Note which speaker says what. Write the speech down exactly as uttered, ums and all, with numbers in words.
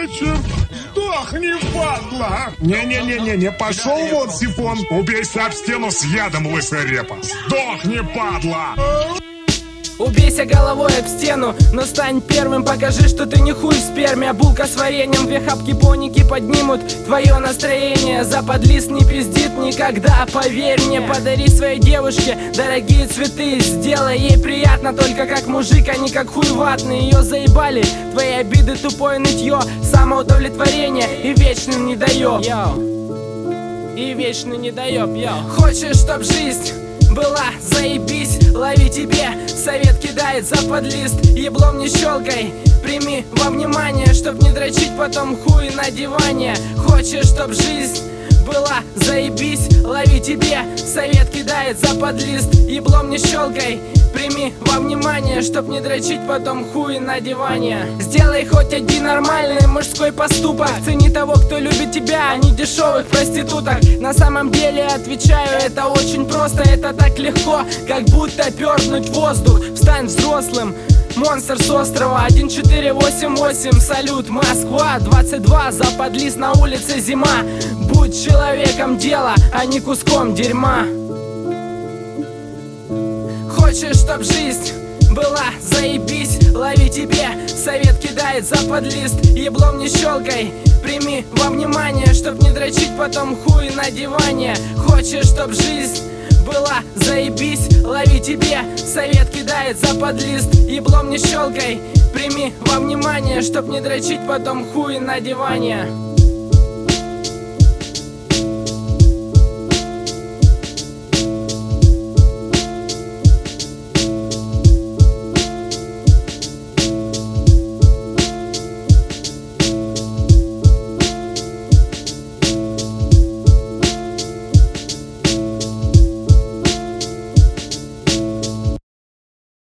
Speaker 1: вечер. Сдохни, падла! Не-не-не-не, пошел вон, сифон. Убейся об стену с ядом, лысая репа. Сдохни, падла!
Speaker 2: Убейся головой об стену, но стань первым, покажи, что ты не хуй в сперме. Булка с вареньем, две хапки поники поднимут твое настроение. Западлист не пиздит никогда, поверь мне. Подари своей девушке дорогие цветы, сделай ей приятно только как мужик, а не как хуй ватный. Ее заебали твои обиды, тупое нытье, самоудовлетворение и вечным не даёб. И вечно не даёб, йоу. Хочешь, чтоб жизнь была, заебись, лови тебе. Совет кидает западлист, еблом не щелкай. Прими во внимание, чтоб не дрочить потом хуй на диване. Хочешь, чтоб жизнь была, заебись, лови тебе. Совет кидает западлист, еблом не щелкай. Прими во внимание, чтоб не дрочить потом хуй на диване. Сделай хоть один нормальный мужской поступок. Цени того, кто любит тебя, а не дешевых проституток. На самом деле, отвечаю, это очень просто. Это так легко, как будто пернуть воздух. Встань взрослым, монстр с острова. Один четыре восемь восемь, салют, Москва. Двадцать два, западлист, на улице зима. Будь человеком дела, а не куском дерьма. Хочешь, чтоб жизнь была, заебись, лови тебе. Совет кидает западлист, еблом не щелкай. Прими во внимание, чтоб не дрочить потом хуй на диване. Хочешь, чтоб жизнь была, заебись, лови тебе. Совет кидает западлист, еблом не щелкай. Прими во внимание, чтоб не дрочить потом хуй на диване.